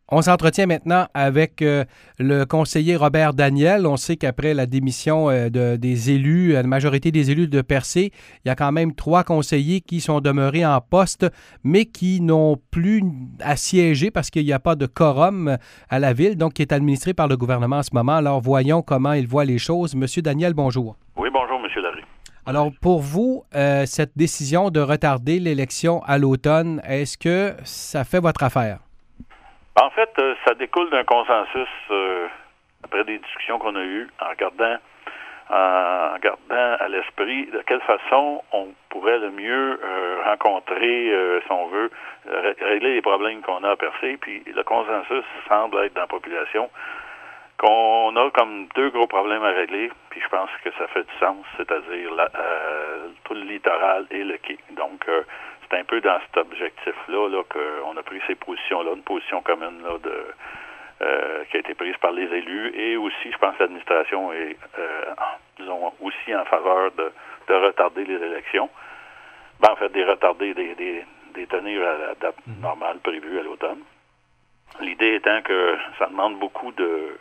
On s'entretient maintenant avec le conseiller Robert Daniel. On sait qu'après la démission des élus, la majorité des élus de Percé, il y a quand même 3 conseillers qui sont demeurés en poste, mais qui n'ont plus à siéger parce qu'il n'y a pas de quorum à la ville, donc qui est administré par le gouvernement en ce moment. Alors, voyons comment il voit les choses. Monsieur Daniel, bonjour. Oui, bonjour, Monsieur Larue. Alors, pour vous, cette décision de retarder l'élection à l'automne, est-ce que ça fait votre affaire? En fait, ça découle d'un consensus après des discussions qu'on a eues en gardant à l'esprit de quelle façon on pourrait le mieux rencontrer, si on veut, régler les problèmes qu'on a à Percé. Puis le consensus semble être dans la population qu'on a comme 2 gros problèmes à régler, puis je pense que ça fait du sens, c'est-à-dire tout le littoral et le quai. Donc, c'est un peu dans cet objectif-là qu'on a pris ces positions-là, une position commune qui a été prise par les élus, et aussi, je pense que l'administration est, disons, aussi en faveur de retarder les élections. En fait, des tenir à la date normale prévue à l'automne. L'idée étant que ça demande beaucoup de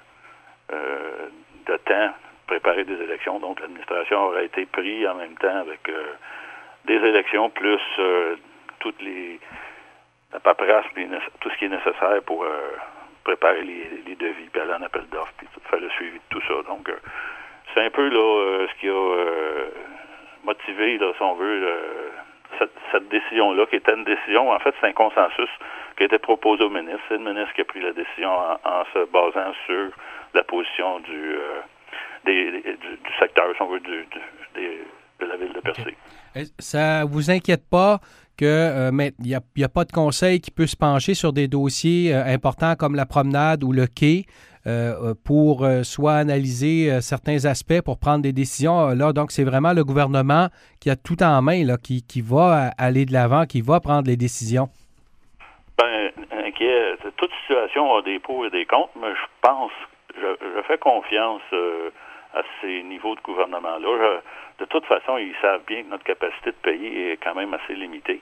temps préparer des élections, donc l'administration aurait été prise en même temps avec des élections plus toute la paperasse, tout ce qui est nécessaire pour préparer les devis, puis aller en appel d'offres, puis faire le suivi de tout ça. Donc, c'est un peu là ce qui a motivé, là, si on veut, cette décision-là, qui était une décision, en fait, c'est un consensus qui a été proposé au ministre. C'est le ministre qui a pris la décision en se basant sur la position du secteur, si on veut, de la ville de Percé. Ça vous inquiète pas que il n'y a pas de conseil qui peut se pencher sur des dossiers importants comme la promenade ou le quai pour soit analyser certains aspects pour prendre des décisions. Là, donc, c'est vraiment le gouvernement qui a tout en main, là, qui va aller de l'avant, qui va prendre les décisions. Ben, inquiet. Toute situation a des pour et des contre, mais je fais confiance à ces niveaux de gouvernement-là. De toute façon, ils savent bien que notre capacité de payer est quand même assez limitée.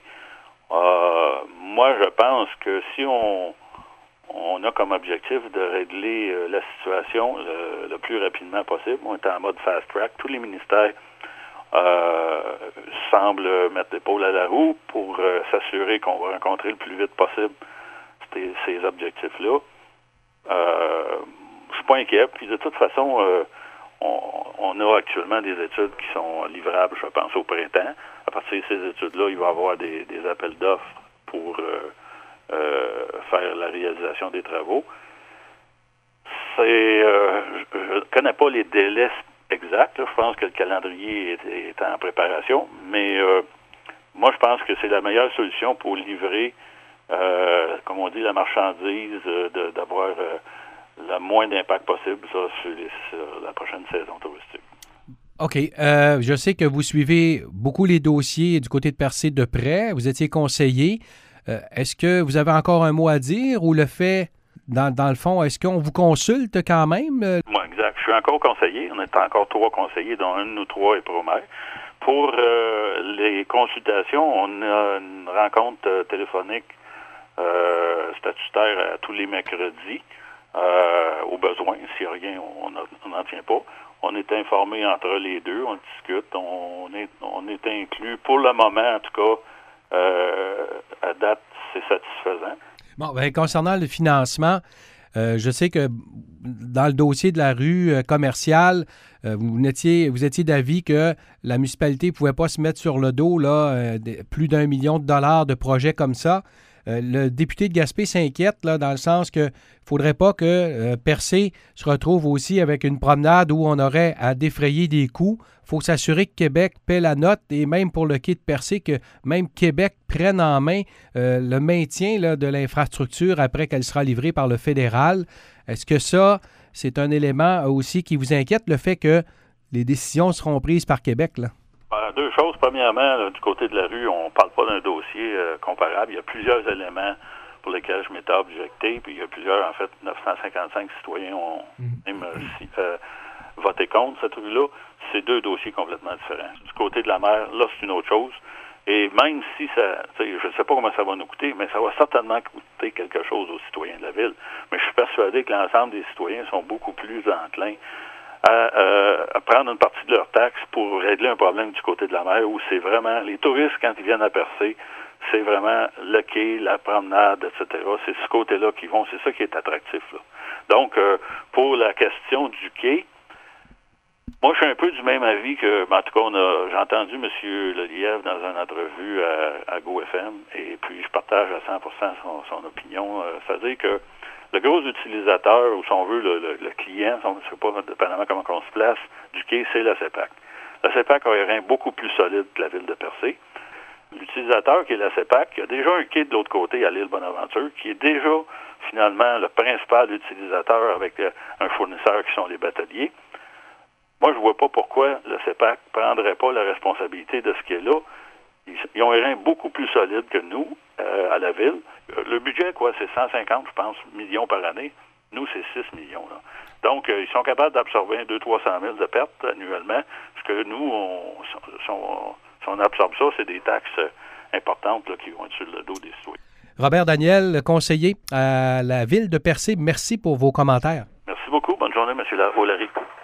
Moi, je pense que si on a comme objectif de régler la situation le plus rapidement possible, on est en mode fast-track. Tous les ministères semblent mettre l'épaule à la roue pour s'assurer qu'on va rencontrer le plus vite possible ces objectifs-là. Je suis pas inquiet. Puis de toute façon, on a actuellement des études qui sont livrables, je pense, au printemps. À partir de ces études-là, il va y avoir des appels d'offres pour faire la réalisation des travaux. Je ne connais pas les délais exacts. Là. Je pense que le calendrier est en préparation, mais moi, je pense que c'est la meilleure solution pour livrer, comme on dit, la marchandise, d'avoir le moins d'impact possible sur la prochaine saison touristique. OK. Je sais que vous suivez beaucoup les dossiers du côté de Percé de près. Vous étiez conseiller. Est-ce que vous avez encore un mot à dire ou le fait, dans le fond, est-ce qu'on vous consulte quand même? Oui, exact. Je suis encore conseiller. On est encore 3 conseillers, dont un de nous 3 est pro-maire. Pour les consultations, on a une rencontre téléphonique statutaire à tous les mercredis. Au besoin, s'il n'y a rien, on n'en tient pas. On est informé entre les deux, on discute, on est inclus. Pour le moment, en tout cas, à date, c'est satisfaisant. Bon, bien, concernant le financement, je sais que dans le dossier de la rue commerciale, vous étiez d'avis que la municipalité ne pouvait pas se mettre sur le dos là, plus d'1 million de dollars de projets comme ça. Le député de Gaspé s'inquiète là, dans le sens que il ne faudrait pas que Percé se retrouve aussi avec une promenade où on aurait à défrayer des coûts. Il faut s'assurer que Québec paie la note et même pour le quai de Percé, que même Québec prenne en main le maintien là, de l'infrastructure après qu'elle sera livrée par le fédéral. Est-ce que ça, c'est un élément aussi qui vous inquiète, le fait que les décisions seront prises par Québec, là? 2 choses. Premièrement, là, du côté de la rue, on ne parle pas d'un dossier comparable. Il y a plusieurs éléments pour lesquels je m'étais objecté, puis il y a plusieurs, en fait, 955 citoyens ont même voté contre cette rue-là. C'est 2 dossiers complètement différents. Du côté de la mer, là, c'est une autre chose. Et même si ça, je ne sais pas comment ça va nous coûter, mais ça va certainement coûter quelque chose aux citoyens de la ville. Mais je suis persuadé que l'ensemble des citoyens sont beaucoup plus enclins à prendre une partie de leurs taxes pour régler un problème du côté de la mer où c'est vraiment, les touristes, quand ils viennent à Percé, c'est vraiment le quai, la promenade, etc. C'est ce côté-là qu'ils vont, c'est ça qui est attractif, là. Donc, pour la question du quai, moi, je suis un peu du même avis que, en tout cas, j'ai entendu M. Lelièvre dans une entrevue à GoFM, et puis je partage à 100% son opinion. C'est-à-dire que le gros utilisateur, ou si on veut, le client, je ne sais pas dépendamment comment on se place, du quai, c'est la CEPAC. La CEPAC a un rein beaucoup plus solide que la ville de Percé. L'utilisateur qui est la CEPAC, il y a déjà un quai de l'autre côté à l'île Bonaventure, qui est déjà, finalement, le principal utilisateur avec un fournisseur qui sont les bateliers. Moi, je ne vois pas pourquoi le CEPAC ne prendrait pas la responsabilité de ce qui est là. Ils ont un rein beaucoup plus solide que nous, à la ville. Le budget, c'est 150, je pense, millions par année. Nous, c'est 6 millions. Là. Donc, ils sont capables d'absorber 200-300 000 de pertes annuellement. Parce que nous, si on absorbe ça, c'est des taxes importantes là, qui vont être sur le dos des citoyens. Robert Daniel, conseiller à la ville de Percé, merci pour vos commentaires. Merci beaucoup. Bonne journée, M. O'Larry.